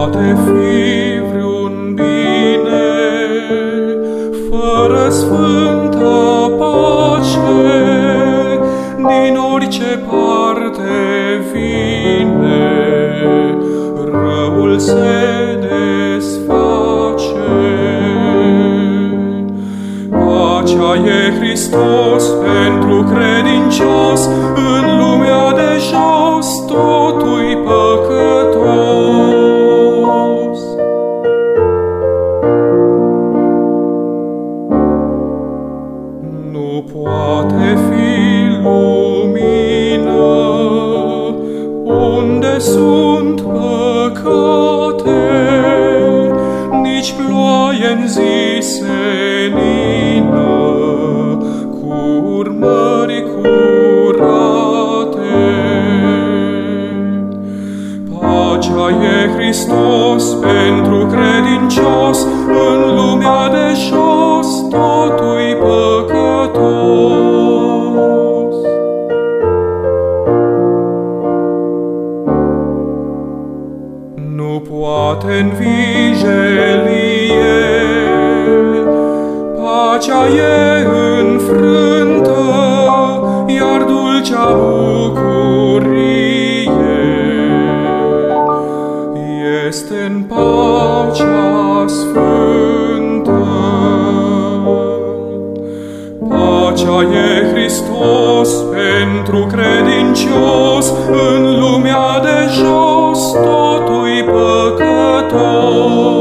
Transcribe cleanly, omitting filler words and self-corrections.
poate fi vreun bine fără sfânta pace, din orice parte vine, răul se desface. Pacea e Hristos pentru credincios, în lumea de jos totul-i păcătos. Nu poate fi lumină unde sunt păcate, nici ploaie în zi senină cu urmări curate. Pacea e Hristos pentru credincios, în lumea de jos totul-i păcătos. Nu poate în vijelie, pacea e înfrântă, iar dulcea bucurie este în pacea sfântă. Pacea e Hristos pentru credincios, în lumea de jos totul-i păcătos.